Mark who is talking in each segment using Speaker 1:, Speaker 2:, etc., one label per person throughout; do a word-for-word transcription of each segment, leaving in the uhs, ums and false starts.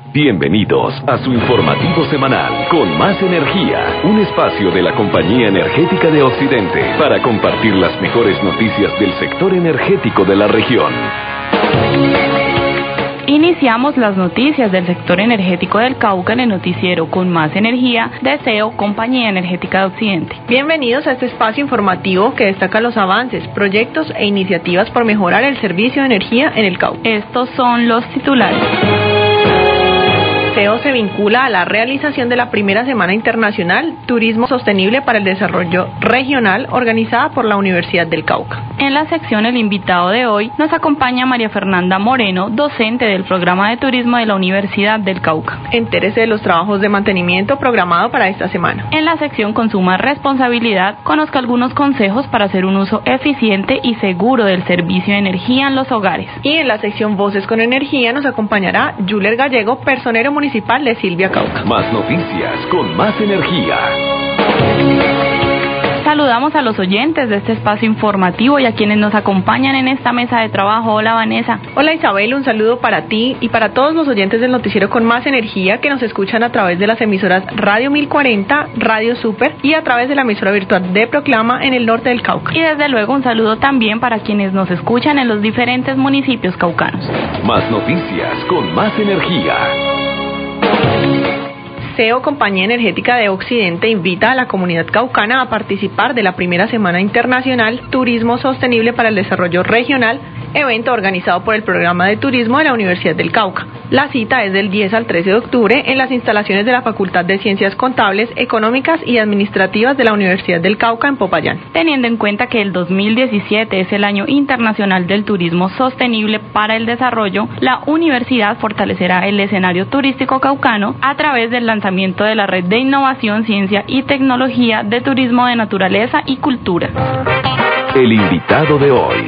Speaker 1: Bienvenidos a su informativo semanal con Más Energía, un espacio de la Compañía Energética de Occidente para compartir las mejores noticias del sector energético de la región.
Speaker 2: Iniciamos las noticias del sector energético del Cauca en el noticiero con Más Energía de C E O, Compañía Energética de Occidente.
Speaker 3: Bienvenidos a este espacio informativo que destaca los avances, proyectos e iniciativas por mejorar el servicio de energía en el Cauca.
Speaker 2: Estos son los titulares.
Speaker 3: C E O se vincula a la realización de la primera Semana Internacional Turismo Sostenible para el Desarrollo Regional organizada por la Universidad del Cauca.
Speaker 2: En la sección El Invitado de hoy nos acompaña María Fernanda Moreno, docente del Programa de Turismo de la Universidad del Cauca.
Speaker 3: Entérese de los trabajos de mantenimiento programado para esta semana.
Speaker 2: En la sección Consuma Responsabilidad, conozca algunos consejos para hacer un uso eficiente y seguro del servicio de energía en los hogares.
Speaker 3: Y en la sección Voces con Energía nos acompañará Juler Gallego, personero municipal de Silvia Cauca.
Speaker 1: Más noticias con Más Energía.
Speaker 2: Saludamos a los oyentes de este espacio informativo y a quienes nos acompañan en esta mesa de trabajo. Hola, Vanessa.
Speaker 3: Hola, Isabel, un saludo para ti y para todos los oyentes del noticiero con Más Energía que nos escuchan a través de las emisoras Radio mil cuarenta, Radio Super y a través de la emisora virtual de Proclama en el norte del Cauca.
Speaker 2: Y desde luego un saludo también para quienes nos escuchan en los diferentes municipios caucanos.
Speaker 1: Más noticias con Más Energía.
Speaker 3: C E O, Compañía Energética de Occidente, invita a la comunidad caucana a participar de la primera Semana Internacional Turismo Sostenible para el Desarrollo Regional, evento organizado por el Programa de Turismo de la Universidad del Cauca. La cita es del diez al trece de octubre en las instalaciones de la Facultad de Ciencias Contables, Económicas y Administrativas de la Universidad del Cauca en Popayán.
Speaker 2: Teniendo en cuenta que el dos mil diecisiete es el Año Internacional del Turismo Sostenible para el Desarrollo, la universidad fortalecerá el escenario turístico caucano a través del lanzamiento de la Red de Innovación, Ciencia y Tecnología de Turismo de Naturaleza y Cultura.
Speaker 1: El invitado de hoy.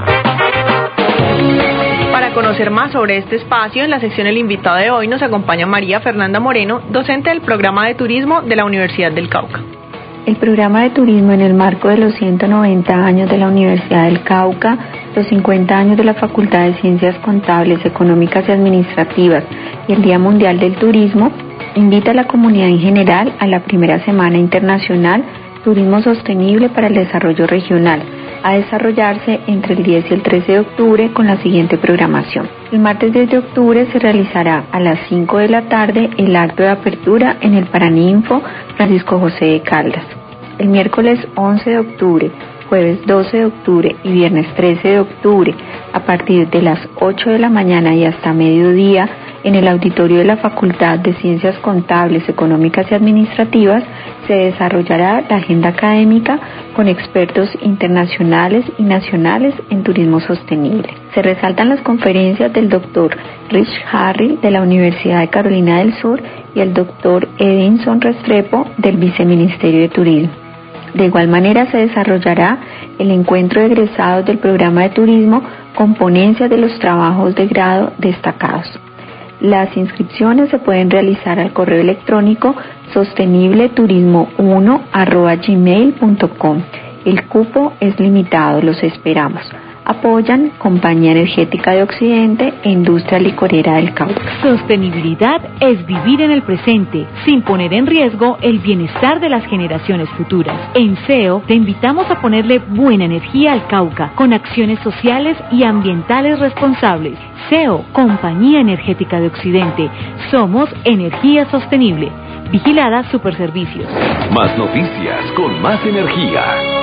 Speaker 3: Para conocer más sobre este espacio, en la sección El Invitado de hoy nos acompaña María Fernanda Moreno, docente del Programa de Turismo de la Universidad del Cauca.
Speaker 4: El programa de turismo, en el marco de los ciento noventa años de la Universidad del Cauca, los cincuenta años de la Facultad de Ciencias Contables, Económicas y Administrativas y el Día Mundial del Turismo, invita a la comunidad en general a la primera Semana Internacional Turismo Sostenible para el Desarrollo Regional, a desarrollarse entre el diez y el trece de octubre con la siguiente programación. El martes diez de octubre se realizará a las cinco de la tarde el acto de apertura en el Paraninfo Francisco José de Caldas. El miércoles once de octubre, jueves doce de octubre y viernes trece de octubre, a partir de las ocho de la mañana y hasta mediodía, en el auditorio de la Facultad de Ciencias Contables, Económicas y Administrativas, se desarrollará la agenda académica con expertos internacionales y nacionales en turismo sostenible. Se resaltan las conferencias del doctor Rich Harry de la Universidad de Carolina del Sur y el doctor Edinson Restrepo del Viceministerio de Turismo. De igual manera se desarrollará el encuentro de egresados del programa de turismo con ponencias de los trabajos de grado destacados. Las inscripciones se pueden realizar al correo electrónico sostenible-turismo uno arroba gmail punto com. El cupo es limitado, los esperamos. Apoyan Compañía Energética de Occidente e Industria Licorera del Cauca.
Speaker 5: Sostenibilidad es vivir en el presente, sin poner en riesgo el bienestar de las generaciones futuras. En C E O te invitamos a ponerle buena energía al Cauca, con acciones sociales y ambientales responsables. C E O, Compañía Energética de Occidente. Somos energía sostenible. Vigilada Superservicios.
Speaker 1: Más noticias con Más Energía.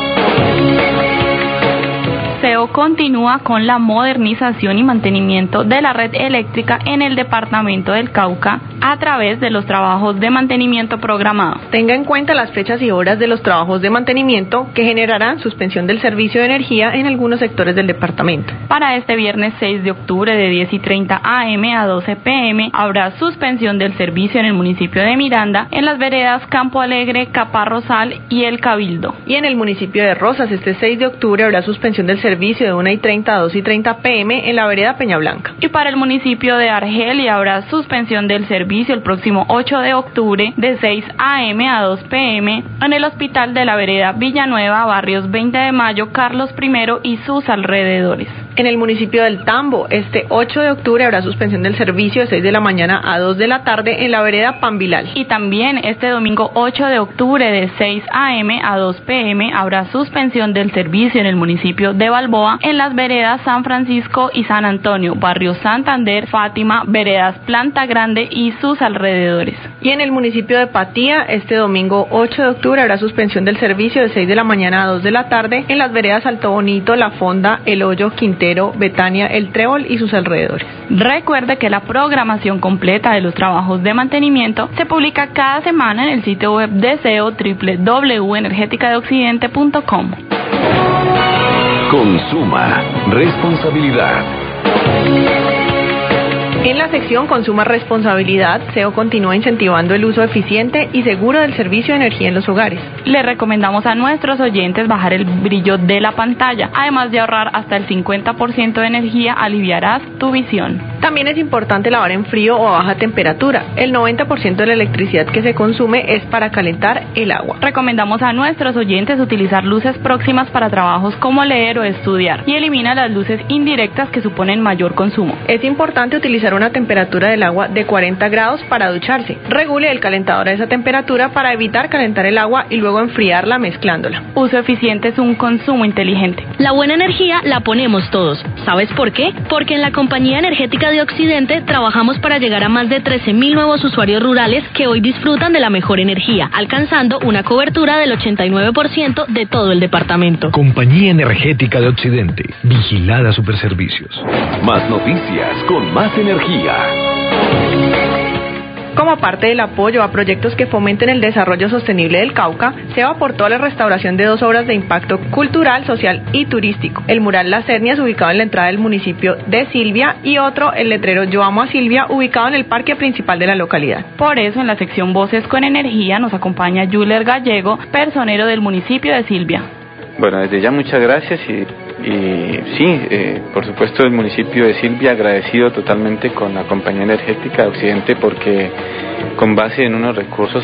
Speaker 2: C E O continúa con la modernización y mantenimiento de la red eléctrica en el departamento del Cauca a través de los trabajos de mantenimiento programados.
Speaker 3: Tenga en cuenta las fechas y horas de los trabajos de mantenimiento que generarán suspensión del servicio de energía en algunos sectores del departamento.
Speaker 2: Para este viernes seis de octubre de diez y treinta a eme a doce pe eme habrá suspensión del servicio en el municipio de Miranda, en las veredas Campo Alegre, Caparrozal y El Cabildo.
Speaker 3: Y en el municipio de Rosas este seis de octubre habrá suspensión del servicio servicio de una y treinta a dos y treinta pe eme en la vereda Peña Blanca.
Speaker 2: Y para el municipio de Argelia habrá suspensión del servicio el próximo ocho de octubre de seis a eme a dos pe eme en el hospital de la vereda Villanueva, barrios veinte de mayo, Carlos primero y sus alrededores.
Speaker 3: En el municipio del Tambo, este ocho de octubre habrá suspensión del servicio de seis de la mañana a dos de la tarde en la vereda Pambilal.
Speaker 2: Y también este domingo ocho de octubre de seis a eme a dos pe eme habrá suspensión del servicio en el municipio de Balboa en las veredas San Francisco y San Antonio, barrio Santander, Fátima, veredas Planta Grande y sus alrededores.
Speaker 3: Y en el municipio de Patía, este domingo ocho de octubre habrá suspensión del servicio de seis de la mañana a dos de la tarde en las veredas Alto Bonito, La Fonda, El Hoyo, Quintero, Betania, El Trébol y sus alrededores.
Speaker 2: Recuerde que la programación completa de los trabajos de mantenimiento se publica cada semana en el sitio web de S E O doble u doble u doble u punto energética de occidente punto com.
Speaker 1: Consuma responsabilidad.
Speaker 3: En la sección Consuma Responsabilidad, S E O continúa incentivando el uso eficiente y seguro del servicio de energía en los hogares.
Speaker 2: Le recomendamos a nuestros oyentes bajar el brillo de la pantalla. Además de ahorrar hasta el cincuenta por ciento de energía, aliviarás tu visión.
Speaker 3: También es importante lavar en frío o a baja temperatura. El noventa por ciento de la electricidad que se consume es para calentar el agua.
Speaker 2: Recomendamos a nuestros oyentes utilizar luces próximas para trabajos como leer o estudiar y elimina las luces indirectas que suponen mayor consumo.
Speaker 3: Es importante utilizar una temperatura del agua de cuarenta grados para ducharse. Regule el calentador a esa temperatura para evitar calentar el agua y luego enfriarla mezclándola.
Speaker 2: Uso eficiente es un consumo inteligente.
Speaker 6: La buena energía la ponemos todos. ¿Sabes por qué? Porque en la Compañía Energética de Occidente trabajamos para llegar a más de trece mil nuevos usuarios rurales que hoy disfrutan de la mejor energía, alcanzando una cobertura del ochenta y nueve por ciento de todo el departamento.
Speaker 7: Compañía Energética de Occidente. Vigilada Superservicios.
Speaker 1: Más noticias con más energía.
Speaker 3: Como parte del apoyo a proyectos que fomenten el desarrollo sostenible del Cauca, S E O aportó a la restauración de dos obras de impacto cultural, social y turístico. El mural Las Etnias, ubicado en la entrada del municipio de Silvia, y otro, el letrero Yo Amo a Silvia, ubicado en el parque principal de la localidad.
Speaker 2: Por eso, en la sección Voces con Energía nos acompaña Yuler Gallego, personero del municipio de Silvia.
Speaker 8: Bueno, desde ya muchas gracias y, y sí, eh, por supuesto el municipio de Silvia agradecido totalmente con la Compañía Energética de Occidente porque con base en unos recursos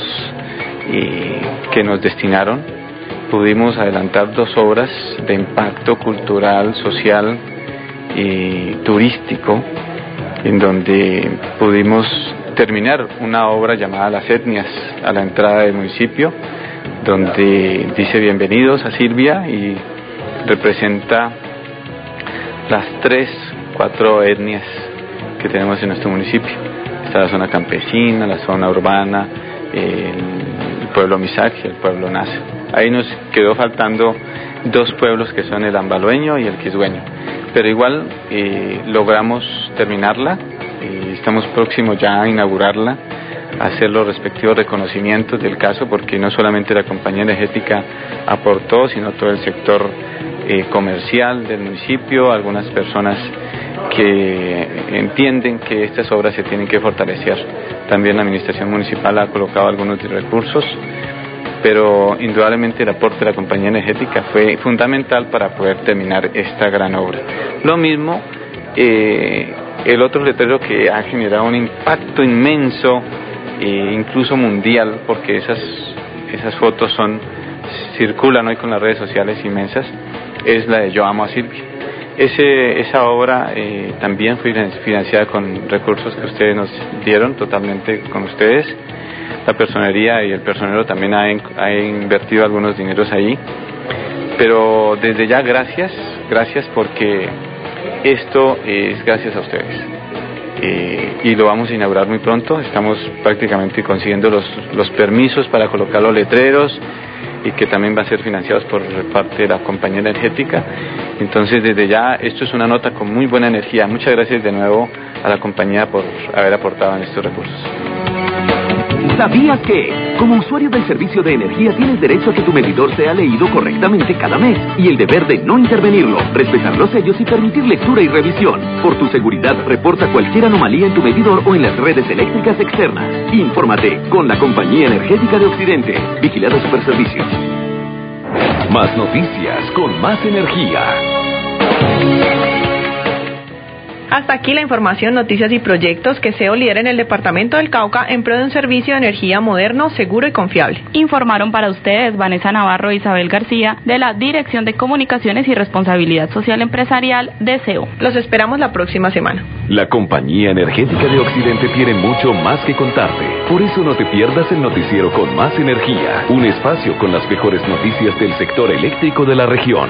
Speaker 8: eh, que nos destinaron pudimos adelantar dos obras de impacto cultural, social y turístico en donde pudimos terminar una obra llamada Las Etnias a la entrada del municipio, donde dice bienvenidos a Silvia y representa las tres, cuatro etnias que tenemos en nuestro municipio. Está la zona campesina, la zona urbana, el, el pueblo Misak y el pueblo Nasa. Ahí nos quedó faltando dos pueblos que son el ambaloeño y el quisgueño, pero igual eh, logramos terminarla y estamos próximos ya a inaugurarla, hacer los respectivos reconocimientos del caso, porque no solamente la Compañía Energética aportó, sino todo el sector eh, comercial del municipio, algunas personas que entienden que estas obras se tienen que fortalecer. También la administración municipal ha colocado algunos recursos, pero indudablemente el aporte de la Compañía Energética fue fundamental para poder terminar esta gran obra. Lo mismo, eh, el otro letrero que ha generado un impacto inmenso, e incluso mundial, porque esas esas fotos son circulan hoy con las redes sociales inmensas, es la de Yo Amo a Silvia. Ese, esa obra eh, también fue financiada con recursos que ustedes nos dieron, totalmente con ustedes. La personería y el personero también ha, ha invertido algunos dineros ahí, pero desde ya gracias, gracias porque esto es gracias a ustedes. Eh, y lo vamos a inaugurar muy pronto. Estamos prácticamente consiguiendo los, los permisos para colocar los letreros y que también va a ser financiados por parte de la Compañía Energética. Entonces desde ya esto es una nota con muy buena energía. Muchas gracias de nuevo a la compañía por haber aportado en estos recursos.
Speaker 1: ¿Sabías que, como usuario del servicio de energía, tienes derecho a que tu medidor sea leído correctamente cada mes y el deber de no intervenirlo, respetar los sellos y permitir lectura y revisión? Por tu seguridad, reporta cualquier anomalía en tu medidor o en las redes eléctricas externas. Infórmate con la Compañía Energética de Occidente. Vigilada Superservicios. Más noticias con más energía.
Speaker 3: Hasta aquí la información, noticias y proyectos que SEO lidera en el departamento del Cauca en pro de un servicio de energía moderno, seguro y confiable.
Speaker 2: Informaron para ustedes Vanessa Navarro e Isabel García de la Dirección de Comunicaciones y Responsabilidad Social Empresarial de SEO.
Speaker 3: Los esperamos la próxima semana.
Speaker 1: La Compañía Energética de Occidente tiene mucho más que contarte. Por eso no te pierdas el noticiero con más energía, un espacio con las mejores noticias del sector eléctrico de la región.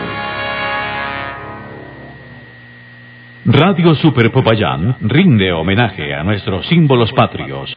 Speaker 9: Radio Super Popayán rinde homenaje a nuestros símbolos patrios.